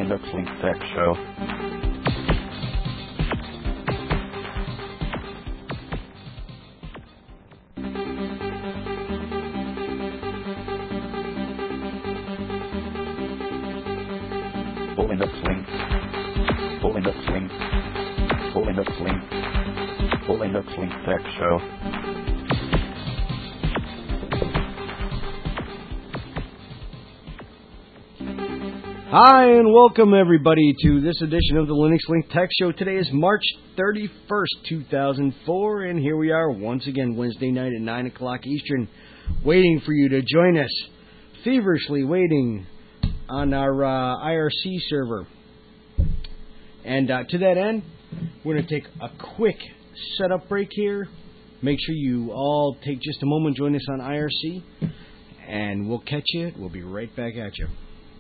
Linux Link Tech Show. Linux Link. Linux Link. Linux Link. Linux Link Tech Show. Hi, and welcome everybody to this edition of the Linux Link Tech Show. Today is March 31st, 2004, and here we are once again Wednesday night at 9 o'clock Eastern, waiting for you to join us, feverishly waiting on our IRC server. And to that end, we're going to take a quick setup break here. Make sure you all take just a moment, join us on IRC, and we'll catch you. We'll be right back at you.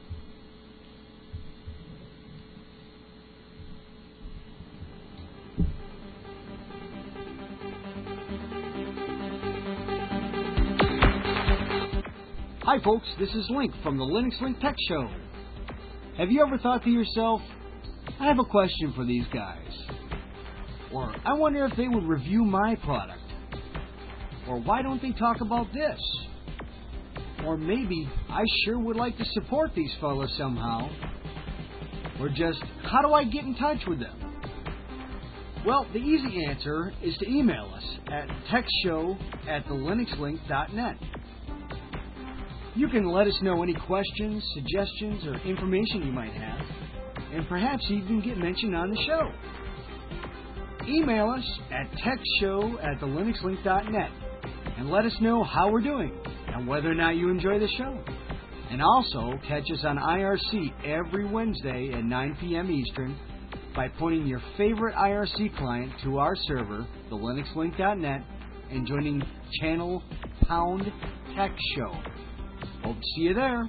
Hi folks, this is Link from the Linux Link Tech Show. Have you ever thought to yourself, I have a question for these guys? Or, I wonder if they would review my product? Or, why don't they talk about this? Or maybe, I sure would like to support these fellas somehow. Or just, how do I get in touch with them? Well, the easy answer is to email us at techshow@thelinuxlink.net. You can let us know any questions, suggestions, or information you might have, and perhaps even get mentioned on the show. Email us at techshow@thelinuxlink.net and let us know how we're doing and whether or not you enjoy the show. And also catch us on IRC every Wednesday at 9 p.m. Eastern by pointing your favorite IRC client to our server, thelinuxlink.net, and joining channel #Tech Show. Hope to see you there.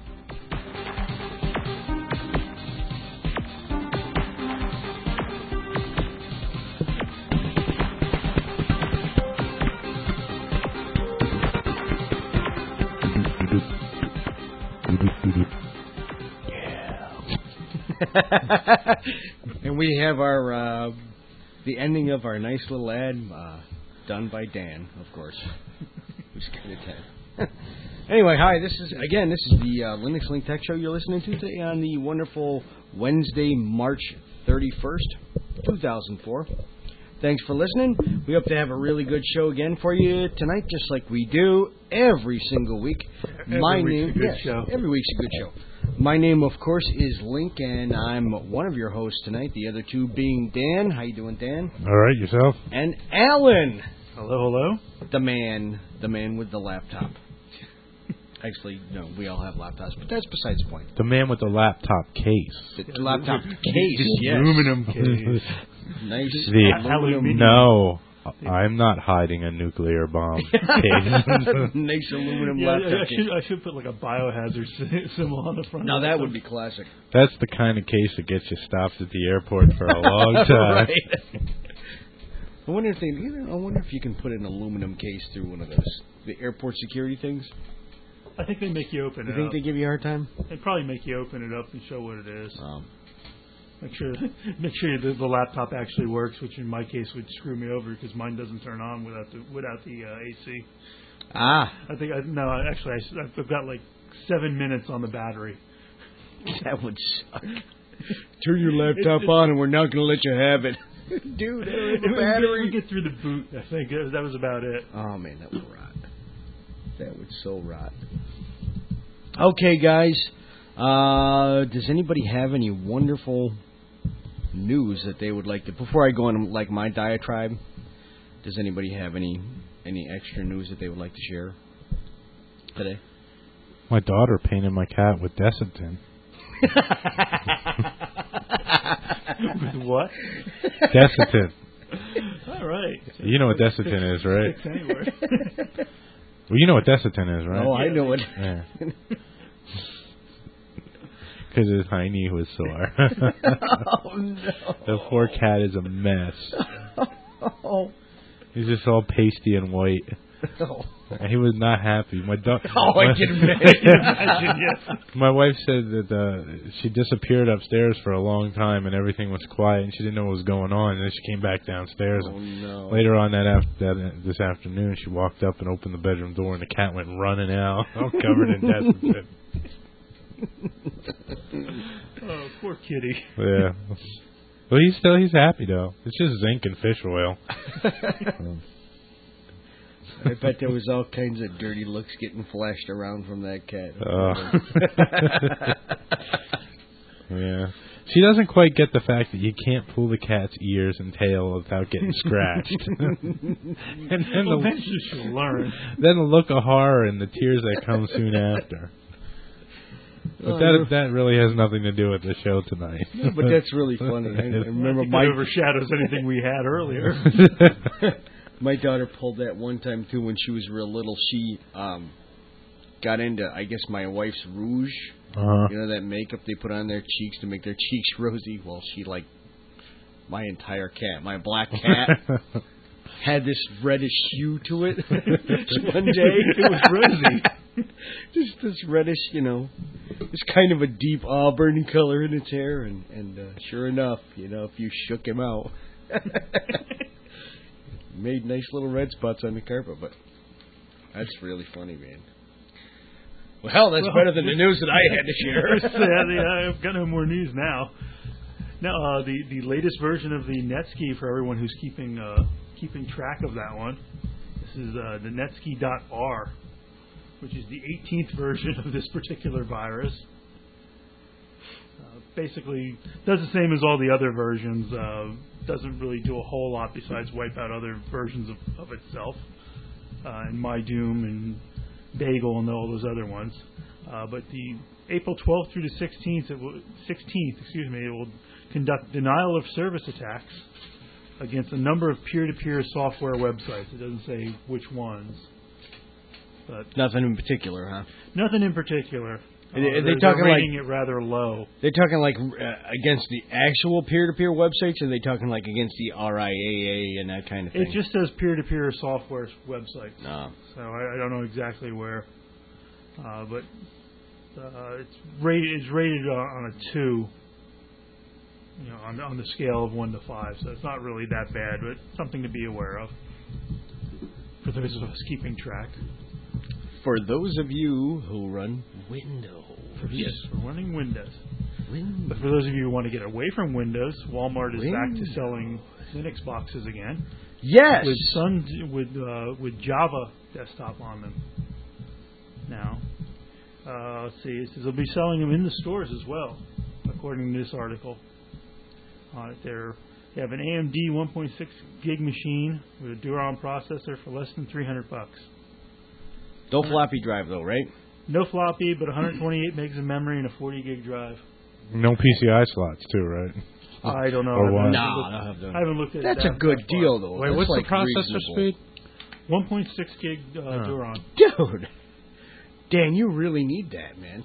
And we have our the ending of our nice little ad done by Dan, of course. Who's kind of dead. Anyway, hi, this is the Linux Link Tech Show you're listening to today on the wonderful Wednesday, March 31st, 2004. Thanks for listening. We hope to have a really good show again for you tonight, just like we do every single week. Every week's a good show. Every week's a good show. My name, of course, is Link, and I'm one of your hosts tonight, the other two being Dan. How you doing, Dan? All right, yourself? And Alan. Hello, hello. The man with the laptop. Actually, no, we all have laptops, but that's besides the point. The man with the laptop case. The laptop case, yes. Aluminum case. Nice. Aluminum. No, I'm not hiding a nuclear bomb case. Nice aluminum laptop case. I should put like a biohazard symbol on the front. Now that would be classic. That's the kind of case that gets you stopped at the airport for a long time. Right. I wonder if you can put an aluminum case through one of the airport security things. I think they make you open it up. You think they give you a hard time? They probably make you open it up and show what it is. Make sure the laptop actually works, which in my case would screw me over because mine doesn't turn on without the AC. I've got like 7 minutes on the battery. That would suck. Turn your laptop on, and we're not going to let you have it. Dude, the battery. We get through the boot. I think that was about it. Oh man, that would rot. That would so rot. Okay, guys. Does anybody have any wonderful news that they would like to? Before I go on like my diatribe, does anybody have any extra news that they would like to share today? My daughter painted my cat with Desitin. With what? Desitin. All right. You know what Desitin is, right? Anyway. Well, you know what Desitin is, right? Oh, I know it. Yeah. Because his hiney was sore. Oh, no. The poor cat is a mess. Oh. He's just all pasty and white. Oh. He was not happy. My dog. I can imagine. Yes. My wife said that she disappeared upstairs for a long time and everything was quiet and she didn't know what was going on. And then she came back downstairs. Oh, no. Later on this afternoon, she walked up and opened the bedroom door and the cat went running out, all covered in death and shit. Oh, poor kitty. Yeah. Well, he's happy though. It's just zinc and fish oil. I bet there was all kinds of dirty looks getting flashed around from that cat. Yeah. She doesn't quite get the fact that you can't pull the cat's ears and tail without getting scratched. And then Eventually she'll learn. Then the look of horror and the tears that come soon after. But that really has nothing to do with the show tonight. No, but that's really funny. I remember it overshadows anything we had earlier. My daughter pulled that one time too when she was real little. She got into, I guess, my wife's rouge. Uh-huh. You know, that makeup they put on their cheeks to make their cheeks rosy. Well, she like my entire cat, my black cat, had this reddish hue to it. One day it was rosy. Just this reddish, it's kind of a deep auburn color in its hair, and sure enough, if you shook him out, made nice little red spots on the carpet. But that's really funny, man. Well, that's better than the news that I had to share. I've got no more news now. Now, the latest version of the Netski, for everyone who's keeping track of that one, this is the Netski.R, which is the 18th version of this particular virus. Basically, does the same as all the other versions. Doesn't really do a whole lot besides wipe out other versions of itself, and My Doom and Bagel and all those other ones. But the April 12th through the 16th, it will conduct denial of service attacks against a number of peer-to-peer software websites. It doesn't say which ones. But nothing in particular, huh? Nothing in particular. They're talking rating it rather low. They're talking like against the actual peer-to-peer websites, or are they talking like against the RIAA and that kind of thing? It just says peer-to-peer software websites. No. So I don't know exactly where, but it's rated on a 2. On the scale of 1 to 5. So it's not really that bad, but something to be aware of for those of us keeping track. For those of you who run Windows. Yes, we're running Windows. But for those of you who want to get away from Windows, Walmart is back to selling Linux boxes again. Yes, with Java desktop on them. Now, let's see. It says they'll be selling them in the stores as well, according to this article. They have an AMD 1.6 gig machine with a Duron processor for less than $300. No floppy drive though, right? No floppy, but 128 megs of memory and a 40 gig drive. No PCI slots too, right? I don't know. Or what? I haven't looked at That's that. a good deal though. Wait, what's the processor speed? 1.6 gig Duron. Dude, Dan, you really need that, man.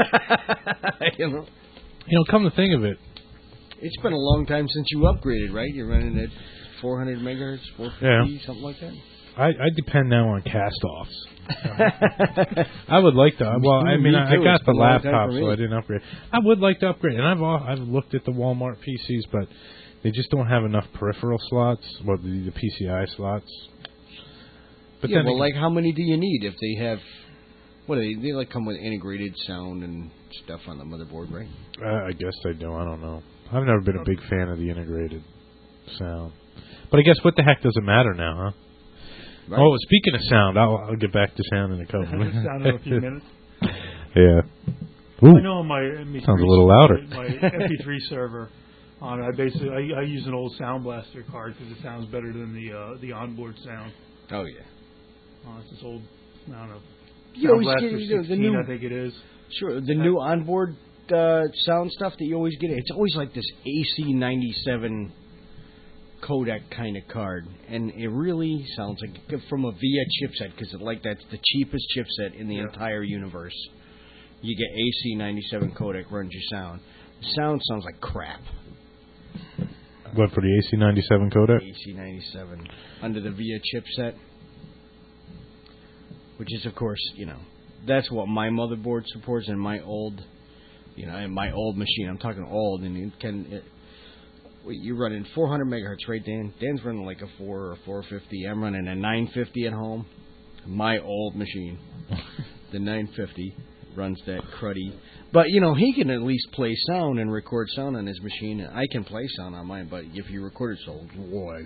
Come to think of it, it's been a long time since you upgraded, right? You're running at 400 megahertz, 450, something like that? I depend now on cast-offs. I would like to. Well, I mean, I got the laptop, so I didn't upgrade. I would like to upgrade, and I've looked at the Walmart PCs, but they just don't have enough peripheral slots, or the PCI slots. But yeah, well, like how many do you need if they have? What do they like come with integrated sound and stuff on the motherboard, right? I guess they do. I don't know. I've never been a big fan of the integrated sound, but I guess what the heck does it matter now, huh? Right. Oh, speaking of sound, I'll get back to sound in a couple minutes. Sound in a few minutes. Yeah. Ooh. I know on my MP3 sounds a little louder. My MP3 server, I use an old Sound Blaster card because it sounds better than the onboard sound. Oh yeah. It's this old, I don't know. You Sound Blaster 16, I think it is. Sure, the new onboard sound stuff that you always get. It's always like this AC97 codec kind of card, and it really sounds like from a VIA chipset because that's the cheapest chipset in the entire universe. You get AC97 codec runs your sound. The sound sounds like crap. What, for the AC97 codec? AC97 under the VIA chipset. which is, of course, that's what my motherboard supports and my old, and my old machine. I'm talking old, and you're running 400 megahertz, right, Dan? Dan's running like a 4 or 450. I'm running a 950 at home. My old machine, the 950, runs that cruddy. But, he can at least play sound and record sound on his machine. I can play sound on mine, but if you record it so, boy,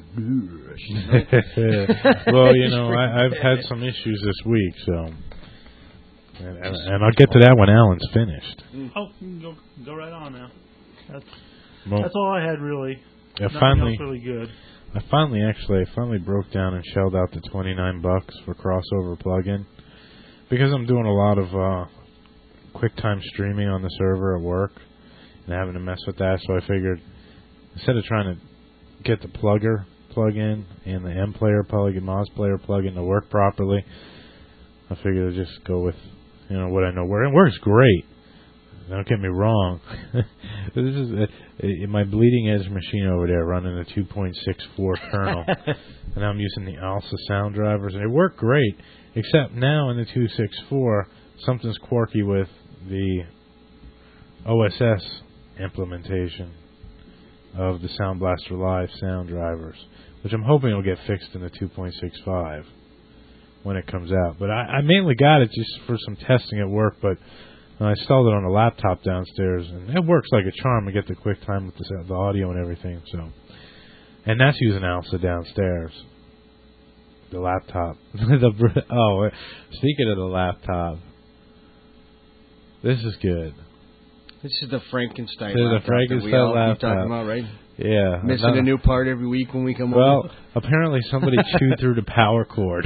well, I've had some issues this week, so... And I'll get to that when Alan's finished. Oh, go right on now. That's all I had, really. Nothing else really good. I finally broke down and shelled out the $29 for crossover plugin because I'm doing a lot of QuickTime streaming on the server at work and having to mess with that. So I figured instead of trying to get the plug-in and the M-Player plugin, Moz Player plugin to work properly, I figured I'd just go with what I know. It works great. Don't get me wrong. This is my bleeding edge machine over there running a 2.64 kernel, and I'm using the ALSA sound drivers, and they work great. Except now in the 2.64, something's quirky with the OSS implementation of the Sound Blaster Live sound drivers, which I'm hoping will get fixed in the 2.65 when it comes out. But I mainly got it just for some testing at work, but I installed it on a laptop downstairs, and it works like a charm to get the QuickTime with the audio and everything. So, and that's using ALSA downstairs. The laptop. Speaking of the laptop, this is good. This is the Frankenstein laptop. The Frankenstein laptop. Talking about, right? Yeah. Missing a new part every week when we come over. Well, apparently somebody chewed through the power cord.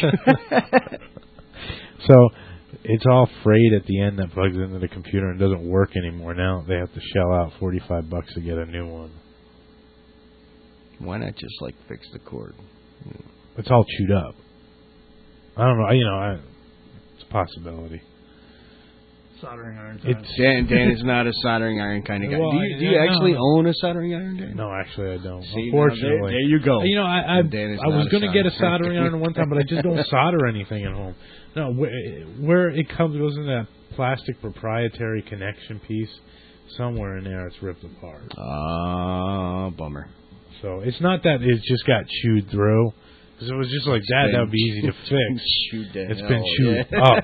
So it's all frayed at the end that plugs into the computer and doesn't work anymore. Now they have to shell out $45 to get a new one. Why not just fix the cord? It's all chewed up. I don't know. It's a possibility. Soldering iron. Dan is not a soldering iron kind of guy. Well, do you actually own a soldering iron, Dan? No, actually I don't. See, unfortunately. there you go. I was going to get a soldering iron one time, but I just don't solder anything at home. No, where it goes in that plastic proprietary connection piece, somewhere in there it's ripped apart. Bummer. So it's not that it just got chewed through. Because if it was just like that would be easy to fix. It's been chewed up.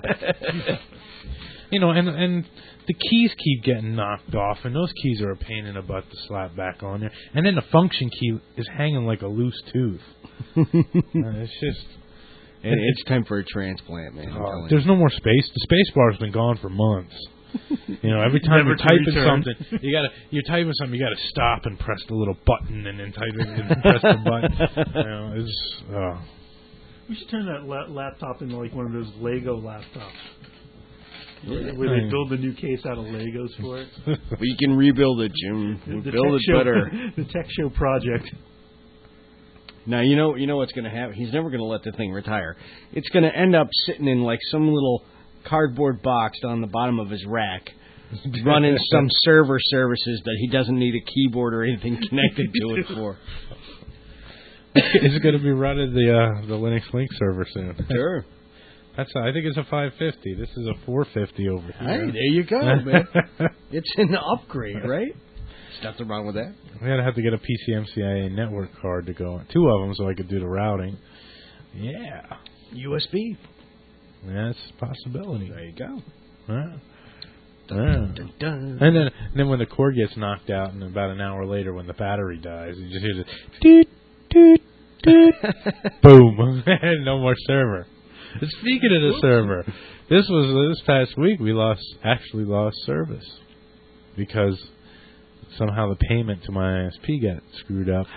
And the keys keep getting knocked off, and those keys are a pain in the butt to slap back on there. And then the function key is hanging like a loose tooth. It's just... It's time for a transplant, man. There's no more space. The space bar's been gone for months. Every time you're typing something, you gotta stop and press the little button, and then type it and press the button. We should turn that laptop into one of those Lego laptops. Where they build the new case out of Legos for it. We can rebuild it, Jim. We'll build it better. The Tech Show project. Now, you know what's going to happen? He's never going to let the thing retire. It's going to end up sitting in some little cardboard box on the bottom of his rack, running some server services that he doesn't need a keyboard or anything connected to it for. It's going to be running the Linux Link server soon. Sure. I think it's a 550. This is a 450 over here. Hey, there you go, man. It's an upgrade, right? There's nothing wrong with that. I'm going to have to get a PCMCIA network card to go. 2 of them so I could do the routing. Yeah. USB. Yeah, it's a possibility. There you go. Dun, dun, dun. And then when the cord gets knocked out, and about an hour later when the battery dies, you just hear the doot, doot, doot. Boom. No more server. Speaking of the server, this past week we lost service because somehow the payment to my ISP got screwed up.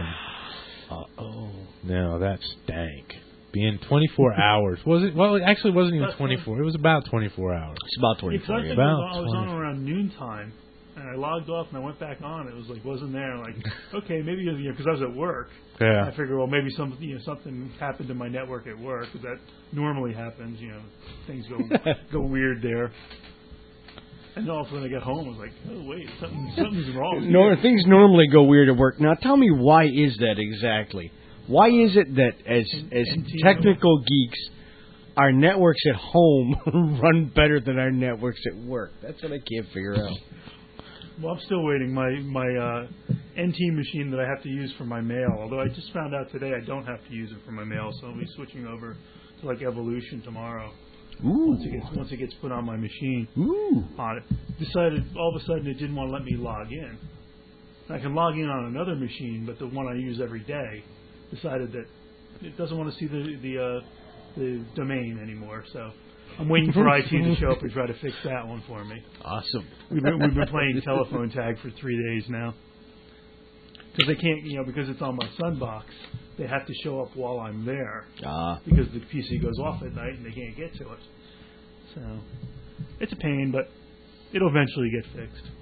No, that stank. Being 24 hours. Was it? Well, it actually wasn't even 24. It was about 24 hours. It's about 24. I was on around noontime, and I logged off and I went back on. It was wasn't there. Okay, maybe because I was at work. Yeah. I figured, maybe something happened to my network at work, because that normally happens. Things go weird there. And then all of a sudden I got home, I was like, oh wait, something's wrong. No, things normally go weird at work. Now tell me, why is that exactly? Why is it that as technical geeks, our networks at home run better than our networks at work. That's what I can't figure out. Well, I'm still waiting. My NT machine that I have to use for my mail, although I just found out today I don't have to use it for my mail, so I'll be switching over to like Evolution tomorrow. Ooh. Once it gets put on my machine. Ooh. Decided all of a sudden it didn't want to let me log in. I can log in on another machine, but the one I use every day decided that it doesn't want to see the domain anymore. So I'm waiting for IT to show up and try to fix that one for me. Awesome. We've been playing telephone tag for 3 days now. Because they can't, because it's on my Sunbox, they have to show up while I'm there. Because the PC goes off at night and they can't get to it. So it's a pain, but it'll eventually get fixed.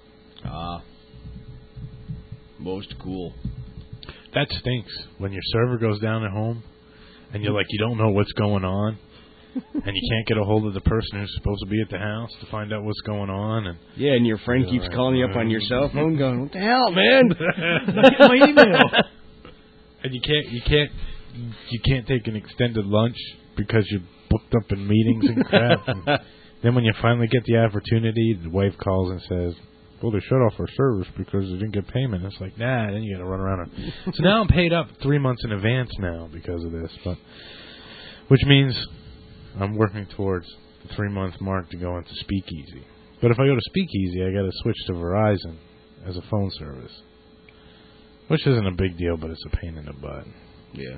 Most cool. That stinks when your server goes down at home and you're like, you don't know what's going on. And you can't get a hold of the person who's supposed to be at the house to find out what's going on. And and your friend keeps calling you up on your cell phone going, what the hell, man? Get my email. And you can't take an extended lunch because you're booked up in meetings and crap. And then when you finally get the opportunity, the wife calls and says, well, they shut off our service because they didn't get payment. It's like, nah, then you got to run around. So now I'm paid up 3 months in advance now because of this, which means I'm working towards the 3-month mark to go into Speakeasy. But if I go to Speakeasy, I got to switch to Verizon as a phone service, which isn't a big deal, but it's a pain in the butt. Yeah.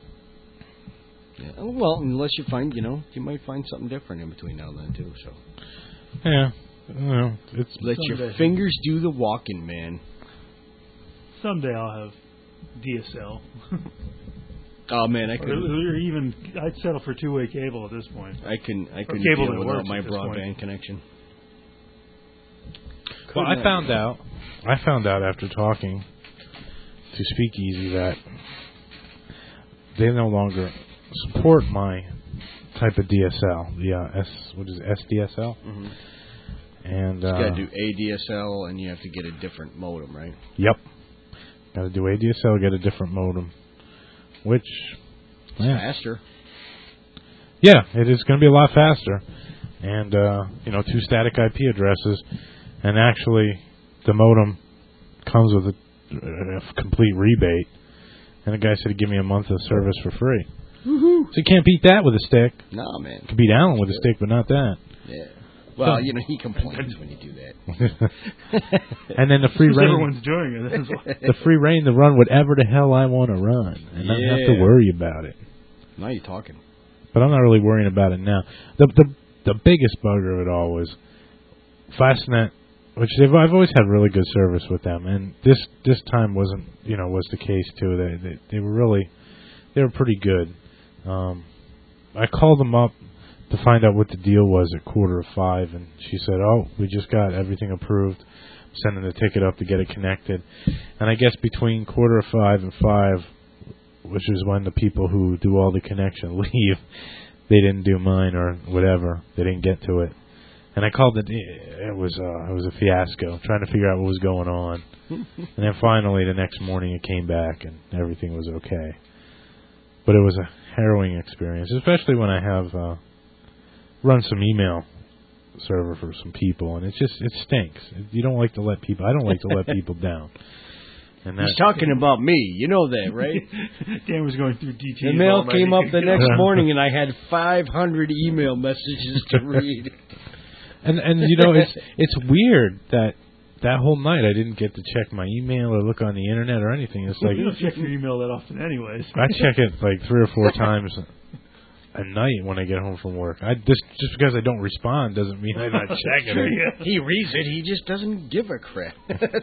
Well, unless you find, you might find something different in between now and then too. So. Yeah. Let your fingers do the walking, man. Someday I'll have DSL. Oh man, I could. Or even I'd settle for two-way cable at this point. I couldn't cable deal without works my at this broadband point. connection. Well, I found out after talking to Speakeasy that they no longer support my type of DSL, the SDSL. Mm-hmm. And you got to do ADSL, and you have to get a different modem, right? Yep. Got to do ADSL, get a different modem, which faster. Yeah, it is going to be a lot faster, and 2 static IP addresses, and actually the modem comes with a complete rebate. And the guy said he'd give me a month of service for free. Woohoo! So you can't beat that with a stick. No, man. You can beat Alan with a stick, but not that. Yeah. Well, he complains when you do that. And then the free reign. Everyone's doing it. The free reign to run whatever the hell I want to run, and not have to worry about it. Now you're talking. But I'm not really worrying about it now. The biggest bugger of it all was Fastnet, which I've always had really good service with them, and this time wasn't was the case too. They were pretty good. I called them up to find out what the deal was at 4:45, and she said, "Oh, we just got everything approved. I'm sending the ticket up to get it connected." And I guess between 4:45 and 5, which is when the people who do all the connection leave, they didn't do mine or whatever. They didn't get to it. And I called it. It was a fiasco trying to figure out what was going on. And then finally, the next morning, it came back and everything was okay. But it was a harrowing experience, especially when I have run some email server for some people, and it stinks. You don't like to let people. I don't like to let people down. And he's talking about me. You know that, right? Dan was going through details. The mail came up the next morning, and I had 500 email messages to read. And it's weird that whole night I didn't get to check my email or look on the internet or anything. It's like you don't check your email that often, anyways. I check it like 3 or 4 times a night when I get home from work. Just because I don't respond doesn't mean I'm not checking it. He reads it. He just doesn't give a crap.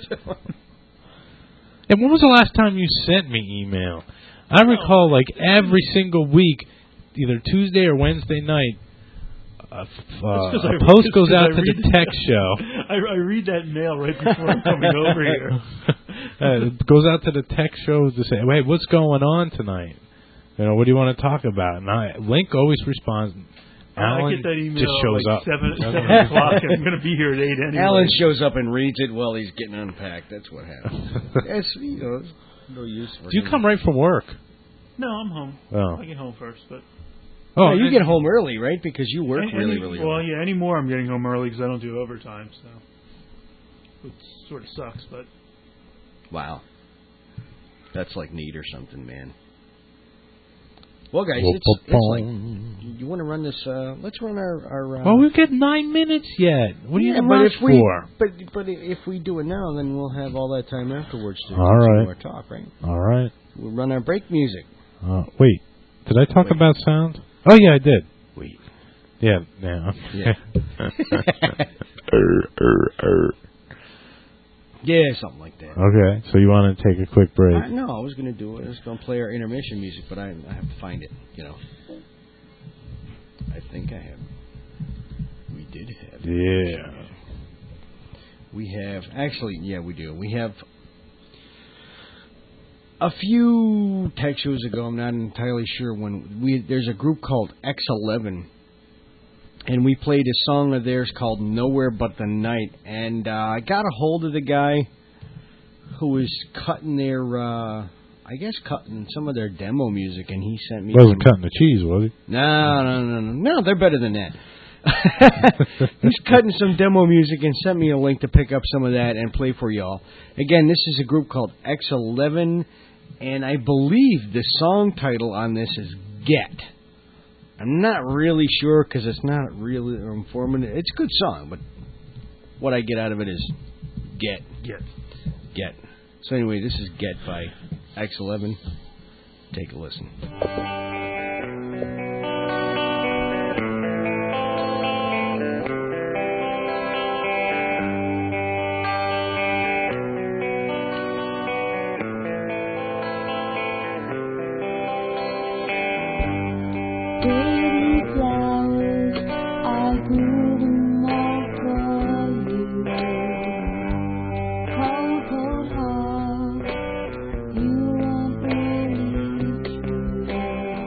And when was the last time you sent me email? I recall like every single week, either Tuesday or Wednesday night, a post goes out to the tech show. I read that mail right before I'm coming over here. It goes out to the tech show to say, "Wait, what's going on tonight? What do you want to talk about?" And Link always responds. Alan I get that email just shows like up. 7 o'clock. I'm going to be here at 8 anyway. Alan shows up and reads it while he's getting unpacked. That's what happens. That's no use for Do you come right from work? No, I'm home. Oh. I get home first, but Oh, you get home early, right? Because you work really early. Well, yeah, anymore I'm getting home early because I don't do overtime, so it sort of sucks, but... Wow. That's like neat or something, man. Well, guys, it's like... You want to run this... let's run our well, we've got 9 minutes yet. What are you in rush for? But if we do it now, then we'll have all that time afterwards to do more talk, right? All right. We'll run our break music. Wait. Did I talk about sound? Oh, yeah, I did. Wait. Yeah. Yeah, something like that. Okay, so you want to take a quick break? No, I was going to do it. I was going to play our intermission music, but I have to find it, I think I have. We did have it. Yeah. We have... Actually, yeah, we do. We have... A few tech shows ago, I'm not entirely sure when... There's a group called X11... And we played a song of theirs called Nowhere But the Night. And I got a hold of the guy who was cutting their, cutting some of their demo music. And he sent me... Wasn't cutting the cheese, was he? No, they're better than that. He's cutting some demo music and sent me a link to pick up some of that and play for y'all. Again, this is a group called X11. And I believe the song title on this is Get. I'm not really sure because it's not really informative. It's a good song, but what I get out of it is Get. So anyway, this is Get by X11. Take a listen. Cold heart, you want really true.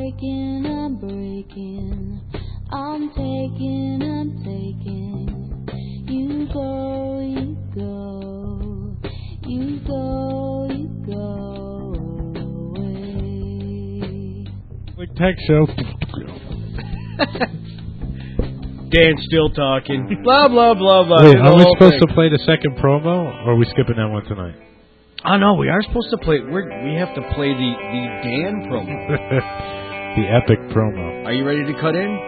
breaking, I'm breaking. I'm taking, I'm taking. You go, you go. You go, you go away. Like tech show. Dan's still talking. Blah, blah, blah, blah. Wait, are we supposed to play the second promo, or are we skipping that one tonight? Oh, no, we are supposed to play. We have to play the Dan promo. The epic promo. Are you ready to cut in?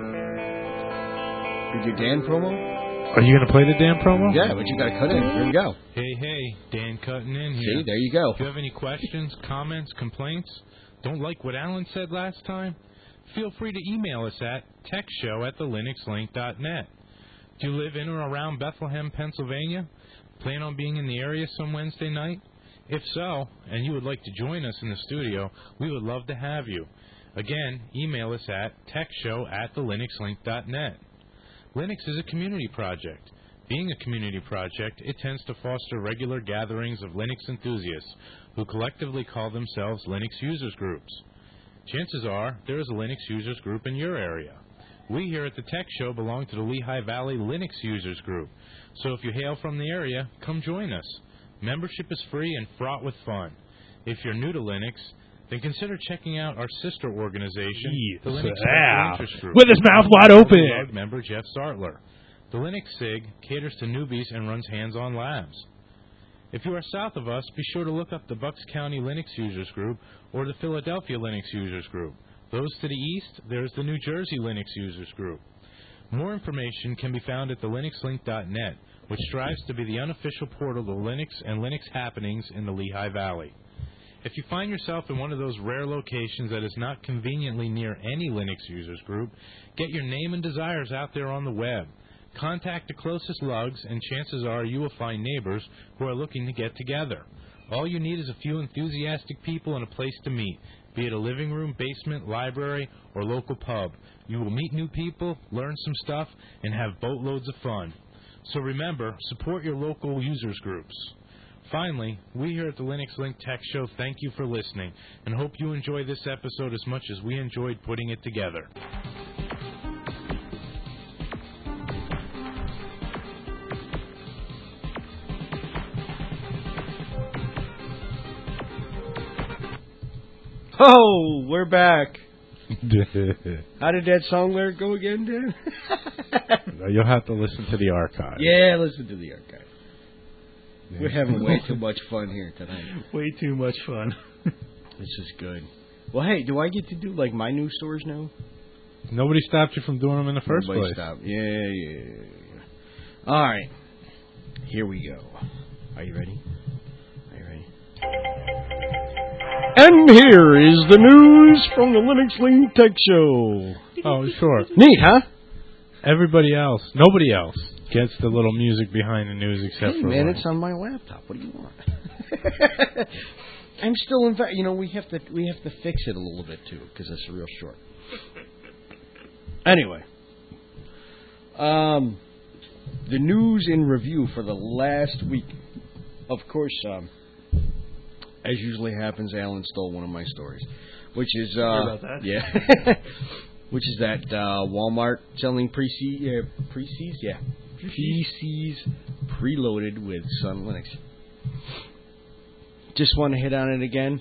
With your Dan promo? Are you going to play the Dan promo? Yeah, but you got to cut in. Here we go. Hey, Dan cutting in here. See, there you go. If you have any questions, comments, complaints, don't like what Alan said last time, feel free to email us at techshow@thelinuxlink.net. Do you live in or around Bethlehem, Pennsylvania? Plan on being in the area some Wednesday night? If so, and you would like to join us in the studio, we would love to have you. Again, email us at techshow@thelinuxlink.net. Linux is a community project. Being a community project, it tends to foster regular gatherings of Linux enthusiasts who collectively call themselves Linux users groups. Chances are there is a Linux users group in your area. We here at the Tech Show belong to the Lehigh Valley Linux Users Group, so if you hail from the area, come join us. Membership is free and fraught with fun. If you're new to Linux, then consider checking out our sister organization, the Linux Interest Group, with his mouth wide open. Member Jeff Sartler. The Linux SIG caters to newbies and runs hands-on labs. If you are south of us, be sure to look up the Bucks County Linux Users Group or the Philadelphia Linux Users Group. Those to the east, there's the New Jersey Linux Users Group. More information can be found at thelinuxlink.net, which strives to be the unofficial portal to Linux and Linux happenings in the Lehigh Valley. If you find yourself in one of those rare locations that is not conveniently near any Linux users group, get your name and desires out there on the web. Contact the closest lugs, and chances are you will find neighbors who are looking to get together. All you need is a few enthusiastic people and a place to meet, be it a living room, basement, library, or local pub. You will meet new people, learn some stuff, and have boatloads of fun. So remember, support your local users groups. Finally, we here at the Linux Link Tech Show thank you for listening and hope you enjoy this episode as much as we enjoyed putting it together. Oh, we're back. How did that song lyric go again, Dan? You'll have to listen to the archive. Yeah, listen to the archive. Yeah. We're having way too much fun here tonight. Way too much fun. This is good. Well, hey, do I get to do, like, my news stories now? Nobody stopped you from doing them in the first place. Stopped. Yeah. All right. Here we go. Are you ready? And here is the news from the Linux Link Tech Show. Oh, sure. Neat, huh? Everybody else, nobody else gets the little music behind the news except for man, it's on my laptop. What do you want? I'm still in fact, we have to fix it a little bit too because it's real short. Anyway, the news in review for the last week. Of course, as usually happens, Alan stole one of my stories, which is sorry about that. Yeah, which is that Walmart selling PCs preloaded with Sun Linux. Just want to hit on it again.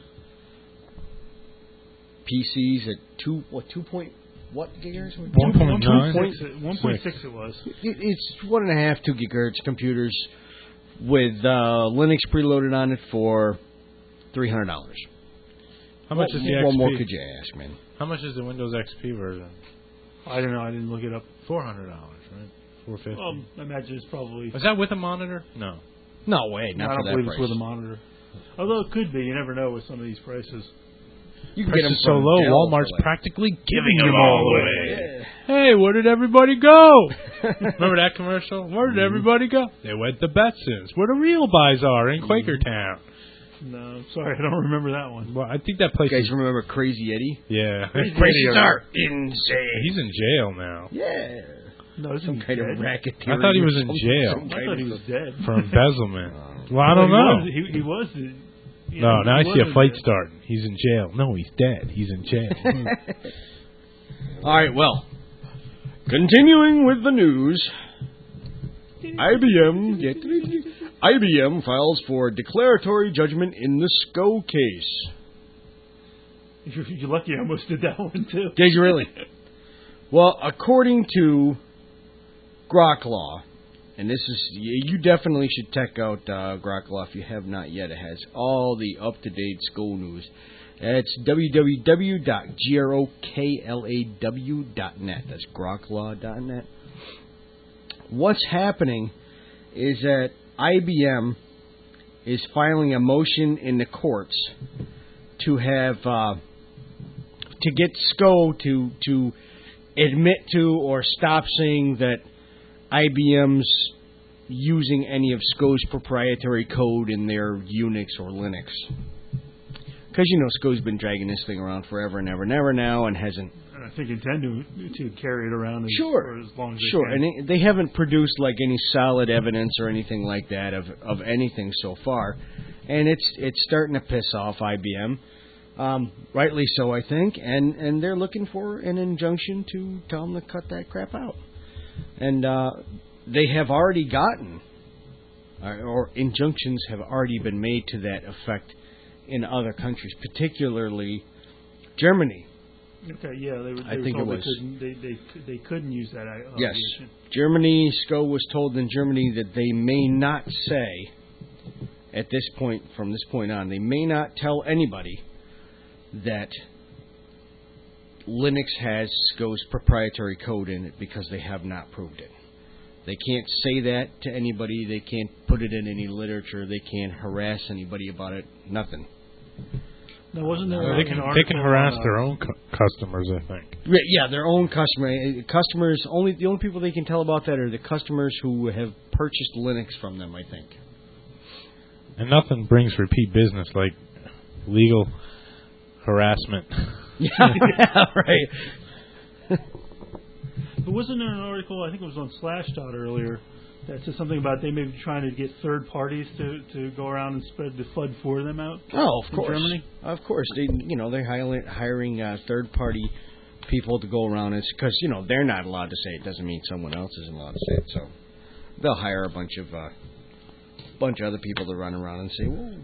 PCs at 2 point what gigahertz? 1.9. 1.6 it was. It's 1.5 2 gigahertz computers with Linux preloaded on it for $300. How much is the XP? What more could you ask, man? How much is the Windows XP version? I don't know. I didn't look it up. $400, right? $450. I imagine it's probably. Is that with a monitor? No. No way. Not I for don't believe price. it's with a monitor. Although it could be. You never know with some of these prices. You can get them so low, Dell Walmart's like practically giving them all away. Yeah. Hey, where did everybody go? Remember that commercial? Where did everybody go? They went to Betson's, where the real buys are in Quakertown. No, sorry, I don't remember that one. Well, I think that place. You guys remember Crazy Eddie? Yeah. Prices are insane. He's in jail now. Yeah. No, Some kind of racketeering. I thought he was in jail. I thought he was dead for embezzlement. Well, I don't know. No, now I see a fight starting. He's in jail. No, he's dead. He's in jail. All right, well, continuing with the news, IBM files for declaratory judgment in the SCO case. You're lucky I almost did that one, too. Did you really? Well, according to Grok Law, and this is, you definitely should check out Grok Law if you have not yet. It has all the up-to-date SCO news. It's www.groklaw.net. That's groklaw.net. What's happening is that IBM is filing a motion in the courts to have to get SCO to admit to or stop saying that IBM's using any of SCO's proprietary code in their Unix or Linux. Because, SCO's been dragging this thing around forever and ever and ever now and hasn't... I think intend to carry it around for as long as they can. And they haven't produced any solid evidence or anything like that of anything so far. And it's starting to piss off IBM. Rightly so, I think. And they're looking for an injunction to tell them to cut that crap out. And they have already gotten, or injunctions have already been made to that effect in other countries, particularly Germany. Okay, yeah, I think it was. They couldn't use that. Yes, Germany. SCO was told in Germany that they may not say at this point, from this point on, they may not tell anybody that Linux has SCO's proprietary code in it because they have not proved it. They can't say that to anybody. They can't put it in any literature. They can't harass anybody about it. Nothing. Now, wasn't there they can harass their own customers, I think. Yeah, their own customers. The only people they can tell about that are the customers who have purchased Linux from them, I think. And nothing brings repeat business like legal harassment. Yeah, right. But wasn't there an article, I think it was on Slashdot earlier, that said something about they may be trying to get third parties to go around and spread the FUD for them out? Oh, of course. Germany? Of course. They're hiring third party people to go around because they're not allowed to say it. Doesn't mean someone else isn't allowed to say it. So they'll hire a bunch of other people to run around and say, well,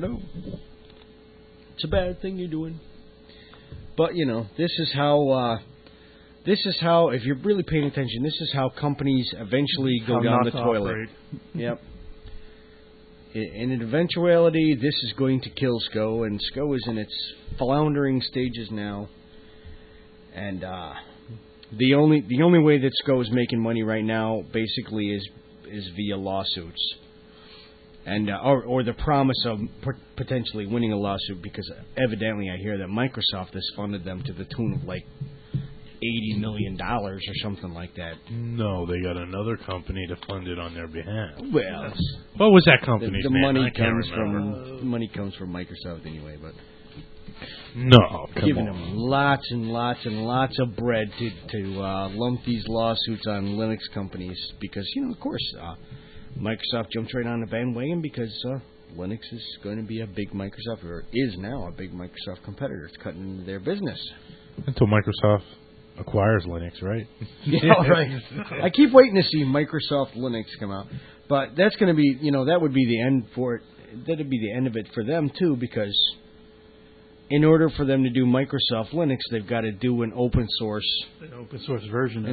it's a bad thing you're doing. But this is how, if you're really paying attention, this is how companies eventually go down the toilet. Yep. In an eventuality, this is going to kill SCO, and SCO is in its floundering stages now. And the only way that SCO is making money right now, basically, is via lawsuits, and or the promise of potentially winning a lawsuit, because evidently I hear that Microsoft has funded them to the tune of $80 million or something like that. No, they got another company to fund it on their behalf. Well, what was that company's the name? money comes from Microsoft anyway, but no, giving them lots and lots and lots of bread to lump these lawsuits on Linux companies because of course Microsoft jumped right on the bandwagon because Linux is going to be a big Microsoft, or is now a big Microsoft competitor. It's cutting into their business until Microsoft acquires Linux, right? Yeah, right. I keep waiting to see Microsoft Linux come out, but that's going to be, that would be the end for it. That'd be the end of it for them too, because in order for them to do Microsoft Linux, they've got to do an open source version,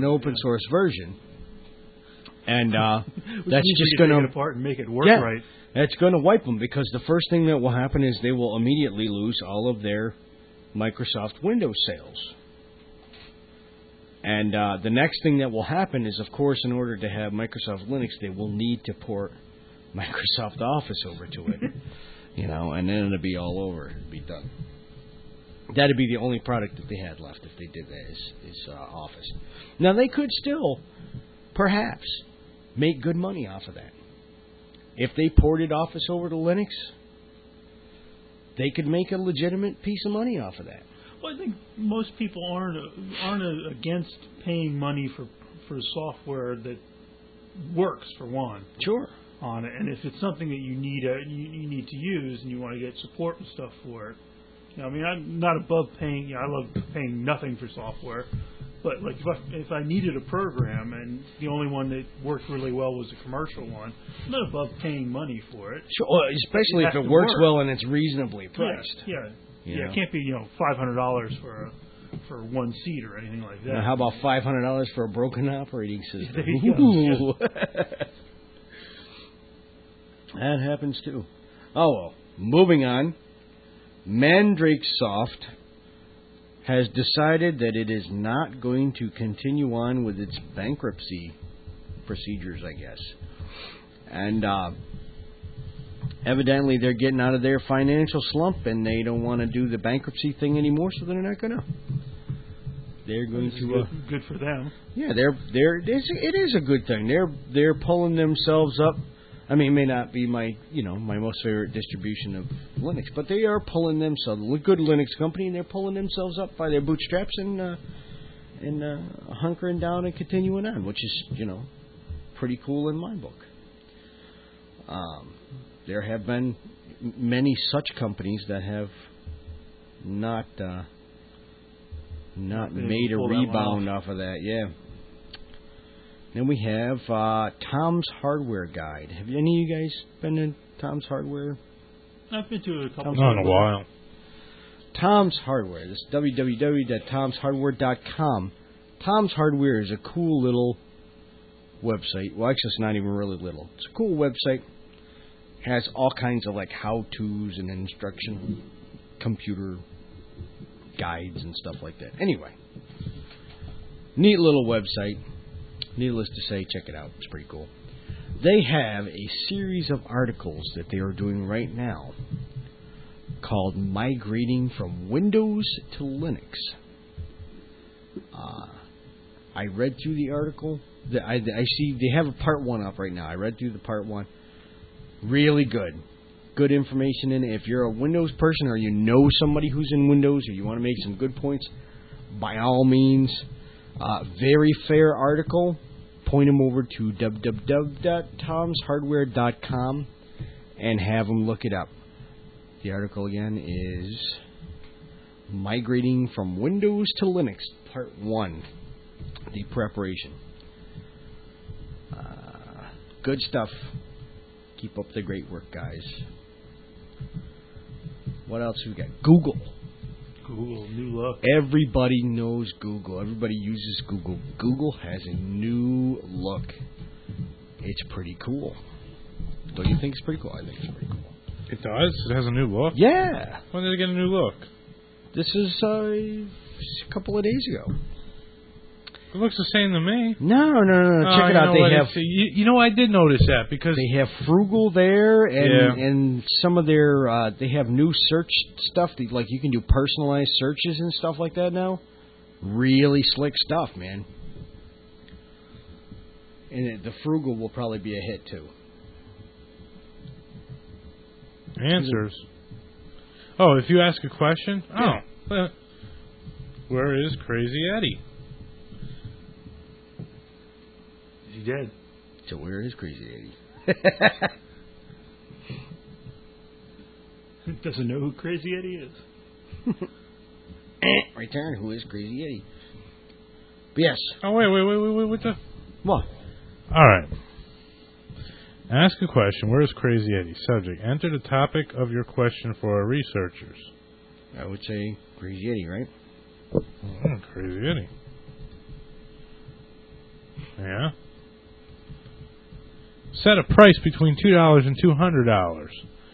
and that's just going to take it apart and make it work right. That's going to wipe them, because the first thing that will happen is they will immediately lose all of their Microsoft Windows sales. And the next thing that will happen is, of course, in order to have Microsoft Linux, they will need to port Microsoft Office over to it, and then it'll be all over. It'll be done. That'd be the only product that they had left if they did that is Office. Now, they could still, perhaps, make good money off of that. If they ported Office over to Linux, they could make a legitimate piece of money off of that. Well, I think most people aren't against paying money for software that works, for one. Sure. upon it. And if it's something that you need to use and you want to get support and stuff for it, I mean, I'm not above paying. I love paying nothing for software, but like if I needed a program and the only one that worked really well was a commercial one, I'm not above paying money for it. Sure, especially if it works well and it's reasonably priced. Yeah. It can't be $500 for one seat or anything like that. Now, how about $500 for a broken operating system? There you go. That happens too. Oh well. Moving on. Mandrake Soft has decided that it is not going to continue on with its bankruptcy procedures, I guess. And evidently they're getting out of their financial slump and they don't want to do the bankruptcy thing anymore, so they're not going to. They're going to good for them. Yeah, it is a good thing. They're pulling themselves up. I mean, it may not be my most favorite distribution of Linux, but they are pulling themselves. A good Linux company, and they're pulling themselves up by their bootstraps and hunkering down and continuing on, which is pretty cool in my book. There have been many such companies that have not made a rebound off of that. Yeah. Then we have Tom's Hardware Guide. Have any of you guys been in Tom's Hardware? I've been to a couple. Not in a while. Tom's Hardware. This is www.tomshardware.com. Tom's Hardware is a cool little website. Well, actually, it's not even really little. It's a cool website. It has all kinds of how-tos and instruction, computer guides and stuff like that. Anyway, neat little website. Needless to say, check it out. It's pretty cool. They have a series of articles that they are doing right now called Migrating from Windows to Linux. I read through the article. I see they have a part 1 up right now. I read through the part 1. Really good. Good information in it. If you're a Windows person or you know somebody who's in Windows or you want to make some good points, by all means, very fair article. Point them over to www.tomshardware.com and have them look it up. The article again is Migrating from Windows to Linux, Part 1, the preparation. Good stuff. Keep up the great work, guys. What else we got? Google. Google, new look. Everybody knows Google. Everybody uses Google. Google has a new look. It's pretty cool. Don't you think it's pretty cool? I think it's pretty cool. It does? It has a new look? Yeah. When did it get a new look? This is a couple of days ago. It looks the same to me. No. Check it out. They have. I did notice that because they have Frugal there, and some of their they have new search stuff. Like you can do personalized searches and stuff like that now. Really slick stuff, man. And the Frugal will probably be a hit too. Answers. Oh, if you ask a question. Yeah. Oh, where is Crazy Eddie? He did. So where is Crazy Eddie? Doesn't know who Crazy Eddie is. Return. Who is Crazy Eddie? But yes. Oh wait. What the? What? All right. Ask a question. Where is Crazy Eddie? Subject. Enter the topic of your question for our researchers. I would say Crazy Eddie, right? Crazy Eddie. Yeah. Set a price between $2 and $200.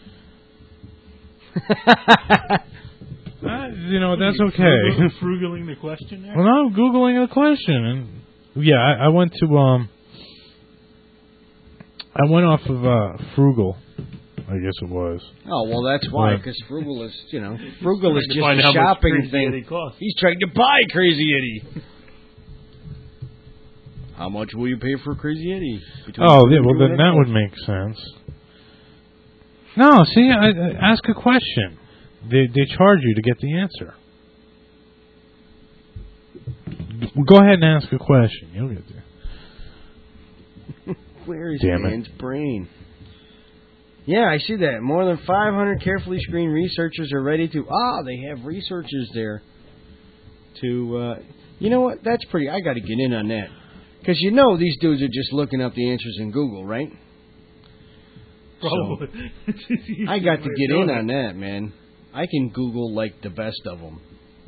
That's okay. Frugaling the question there? Well, no, I'm Googling the question. And I went to, I went off of Frugal, I guess it was. Oh, well, that's why, because Frugal is, Frugal is just a shopping shopping thing. He's trying to buy Crazy Eddie. How much will you pay for Crazy Eddie? Then that would make sense. No, see, I ask a question. They charge you to get the answer. Go ahead and ask a question. You'll get there. Where is man's brain? Yeah, I see that. More than 500 carefully screened researchers are ready to... they have researchers there to... you know what? That's pretty... I got to get in on that. Because these dudes are just looking up the answers in Google, right? Probably. So, I got to get in on that, man. I can Google, like, the best of them.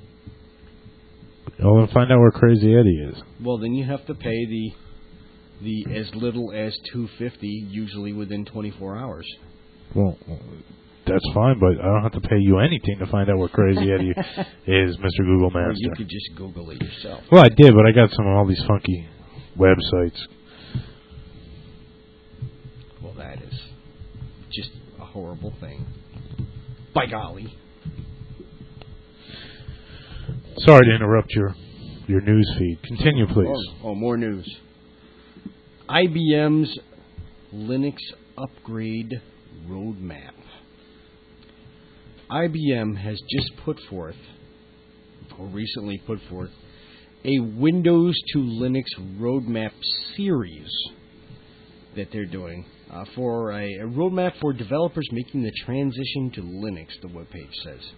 Oh, and find out where Crazy Eddie is. Well, then you have to pay the as little as $250, usually within 24 hours. Well, that's fine, but I don't have to pay you anything to find out where Crazy Eddie is, Mr. Google Master. Well, you could just Google it yourself. Well, I did, but I got all these funky websites. Well, that is just a horrible thing. By golly. Sorry to interrupt your news feed. Continue, please. Oh, more news. IBM's Linux upgrade roadmap. IBM has just recently put forth, a Windows to Linux roadmap series that they're doing for a roadmap for developers making the transition to Linux, the webpage says.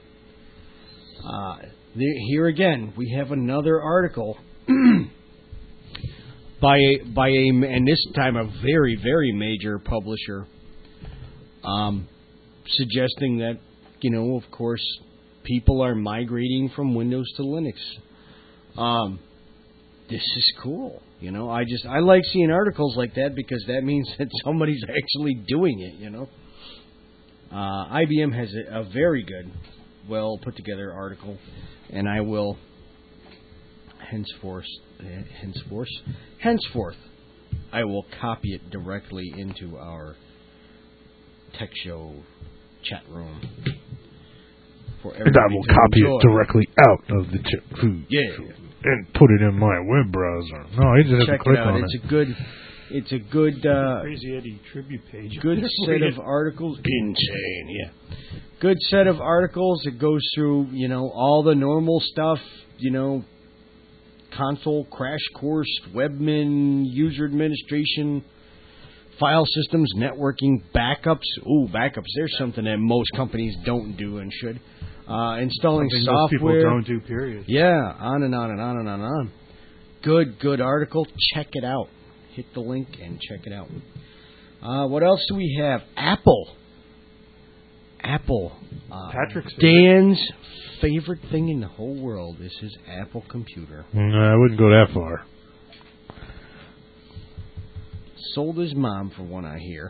Here again, we have another article by and this time a very, very major publisher, suggesting that, of course, people are migrating from Windows to Linux. This is cool. I like seeing articles like that because that means that somebody's actually doing it, IBM has a very good, well put together article, and I will henceforth I will copy it directly into our Tech Show chat room for everybody. And I will copy it directly out of the chat room. Yeah. And put it in my web browser. No, you just have to click on it. It's a good Crazy Eddie tribute page. Good set of articles. Insane, yeah. Good set of articles. It goes through, all the normal stuff, console crash course, webmin, user administration, file systems, networking, backups. Ooh, backups. There's something that most companies don't do and should. Installing something software. Most people don't do, period. Yeah, on and on and on and on and on. Good article. Check it out. Hit the link and check it out. What else do we have? Apple. Patrick's Dan's favorite thing in the whole world is his Apple computer. I wouldn't go that far. Sold his mom for one, I hear.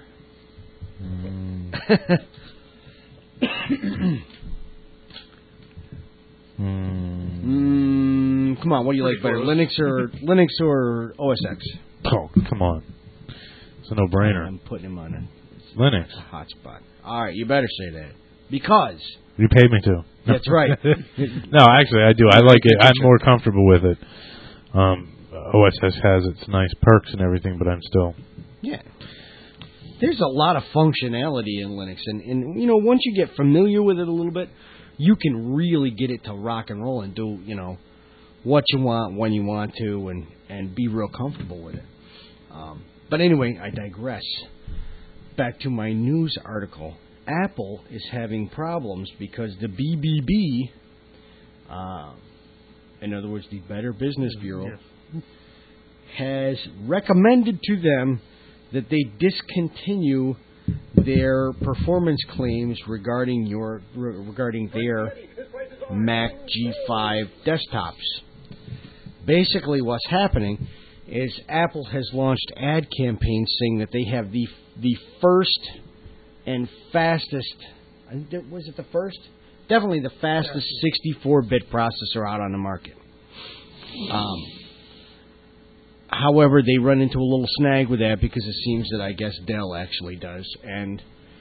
Come on, what do you like better, Linux or OS X? Oh, come on. It's a no-brainer. I'm putting him on Linux. a hotspot. All right, you better say that. Because. You paid me to. That's right. No, actually, I do. I like it. I'm more comfortable with it. OS X has its nice perks and everything, but I'm still... Yeah. There's a lot of functionality in Linux, and once you get familiar with it a little bit, you can really get it to rock and roll and do, what you want, when you want to, and be real comfortable with it. But anyway, I digress. Back to my news article. Apple is having problems because the BBB, in other words, the Better Business Bureau, has recommended to them that they discontinue their performance claims regarding their Mac G5 desktops. Basically, what's happening is Apple has launched ad campaigns saying that they have the first and fastest. Was it the first? Definitely the fastest 64-bit processor out on the market. However, they run into a little snag with that because it seems that I guess Dell actually does, and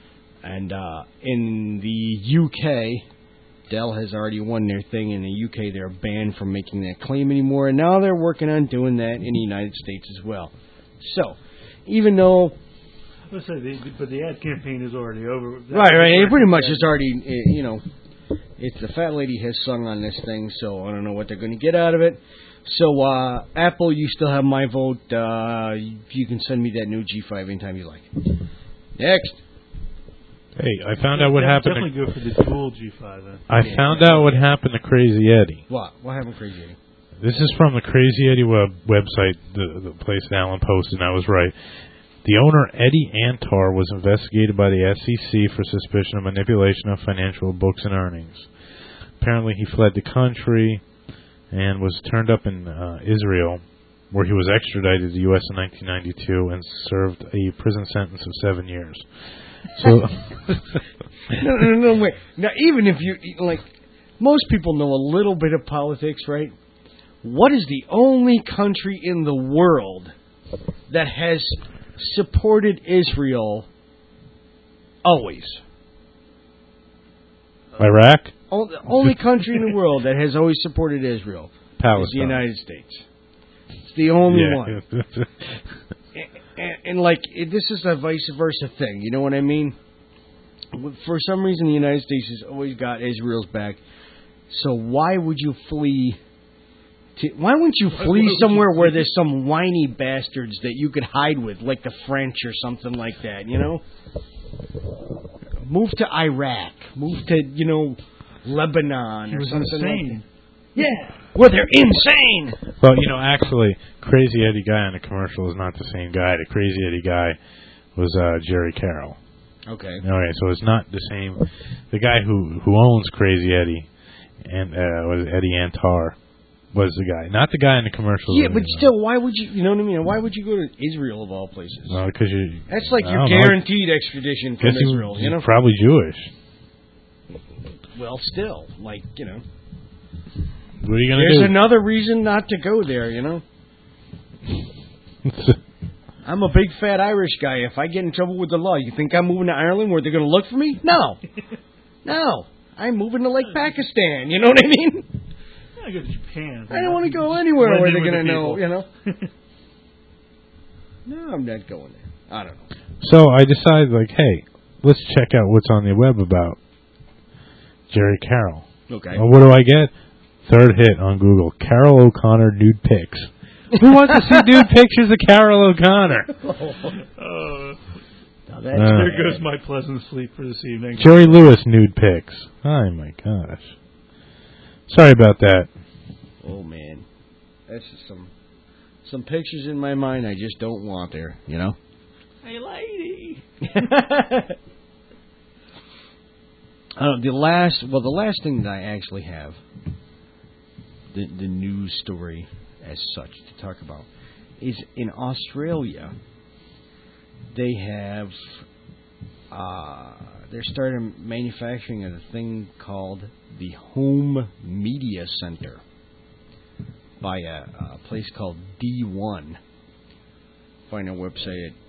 in the UK, Dell has already won their thing. In the UK, they're banned from making that claim anymore, and now they're working on doing that in the United States as well. So, even though... Let's say, but the ad campaign is already over. Right. It pretty much is already, it's the fat lady has sung on this thing, so I don't know what they're going to get out of it. So, Apple, you still have my vote. You can send me that new G5 anytime you like. Next. Hey, I found out what happened. Definitely go for the dual G5 then. I found out what happened to Crazy Eddie. What? What happened to Crazy Eddie? This is from the Crazy Eddie website, the place that Alan posted, and I was right. The owner, Eddie Antar, was investigated by the SEC for suspicion of manipulation of financial books and earnings. Apparently, he fled the country and was turned up in Israel, where he was extradited to the U.S. in 1992 and served a prison sentence of 7 years. So, no, wait. Now, even if you, like, most people know a little bit of politics, right? What is the only country in the world that has supported Israel always? Iraq? The only country in the world that has always supported Israel Palestine. is the United States. It's the only one. And like, this is a vice versa thing. You know what I mean? For some reason, the United States has always got Israel's back. So why would you flee? Why wouldn't you flee somewhere where there's some whiny bastards that you could hide with, like the French or something like that, you know? Move to Iraq. Move to, Lebanon or something insane. like that. Yeah. Well, they're insane. Well, actually, Crazy Eddie guy on the commercial is not the same guy. The Crazy Eddie guy was Jerry Carroll. Okay. Okay, so it's not the same. The guy who owns Crazy Eddie and was Eddie Antar was the guy, not the guy in the commercial. Yeah, but still, why would you? You know what I mean? Why would you go to Israel of all places? Well, because that's like your guaranteed extradition from Israel. He's probably Jewish. Well, still, What are you going to do? There's another reason not to go there, I'm a big fat Irish guy. If I get in trouble with the law, you think I'm moving to Ireland where they're going to look for me? No. No. I'm moving to like Pakistan. You know what I mean? I go to Japan. I don't want to go anywhere where they're going to know, No, I'm not going there. I don't know. So I decided, hey, let's check out what's on the web about Jerry Carroll. Okay. Well, what do I get? Third hit on Google. Carroll O'Connor nude pics. Who wants to see nude pictures of Carroll O'Connor? There goes my pleasant sleep for this evening. Jerry Lewis nude pics. Oh, my gosh. Sorry about that. Oh, man. That's just some pictures in my mind I just don't want there, Hey, lady. The last thing that I actually have, the news story as such to talk about, is in Australia. They have they're starting manufacturing a thing called the Home Media Center by a place called D1. Find our website at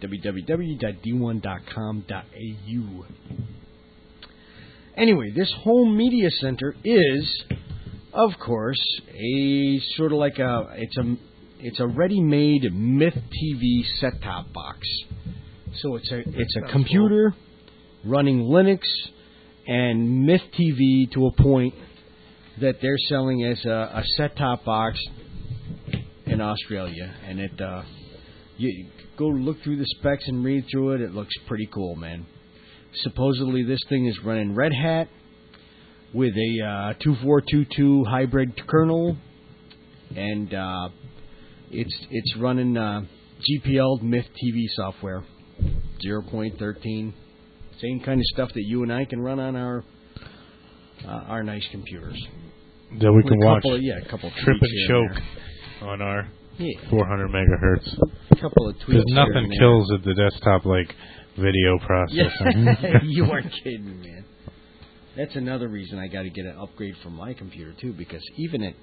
www.d1.com.au. Anyway, this Home Media Center is, of course, a sort of like it's a ready-made Myth TV set-top box. So it's a computer running Linux and Myth TV to a point that they're selling as a set-top box in Australia, and you go look through the specs and read through it. It looks pretty cool, man. Supposedly, this thing is running Red Hat with a 2422 hybrid kernel, and it's running GPL Myth TV software, 0.13, same kind of stuff that you and I can run on our nice computers. That we can watch. A couple Trip and choke on our 400 megahertz. A couple of tweets. Because nothing kills at the desktop like video processing. Yeah. You aren't kidding, man. That's another reason I got to get an upgrade from my computer too, because even at